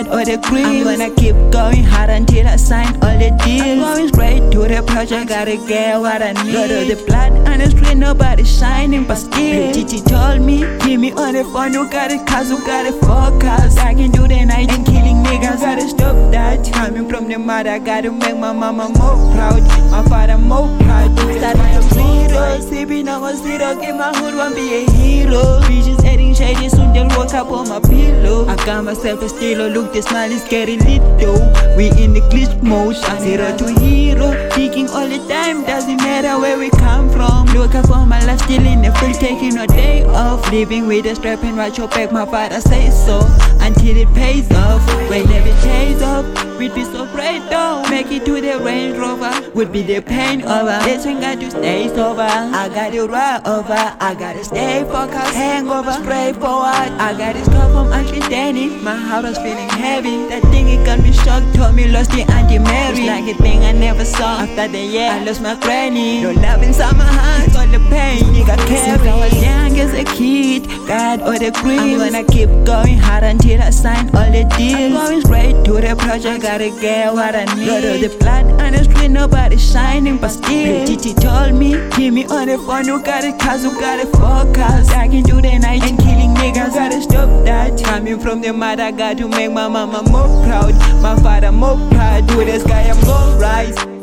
God or the cream. I'm gonna keep going hard until I sign all the deals. I'm going straight to the project, gotta get what I need. Got all the blood on the street, nobody shining, but still Gigi told me, keep me on the phone, who got it, cause who got it focus. I can do the night and killing niggas, gotta stop that. Coming from the mother, gotta make my mama more proud, my father more proud. Start from zero, sipping on a zero, get my hood, want be a hero. Bitches heading shady, soon they'll walk up on my pillow. I got myself a stilo, look, the smile is getting lit though. We in the glitch mode, zero to hero. Peaking all the time, doesn't matter where we come from. Look up for my life, still in the field, taking a day off. Living with a strap and watch your back, my father says so. Until it pays off, when every pays off, we'd be so great though. Make it to the Range Rover, would be the pain over. This ain't got to stay sober, I got it right over. I gotta stay focused, hangover, straightforward. I got this call from Auntie Danny, my heart was feeling heavy. That thing it got me shocked, told me lost the Auntie Mary. It's like a thing I never saw. After the year I lost my granny. No love inside my heart, all the pain nigga carry. Since I was young as a kid, God or the cream. I'm gonna keep going hard until I sign all the deals. I'm going straight to the project, gotta get what I need. Got all the blood on the street, nobody shining, but still Gigi told me, keep me on the phone, who got it, cause who got it focus. I can do the night and killing niggas, gotta stop that. Coming from the mother, got to make my mama more proud, my father more proud. To the sky I'm gon' rise.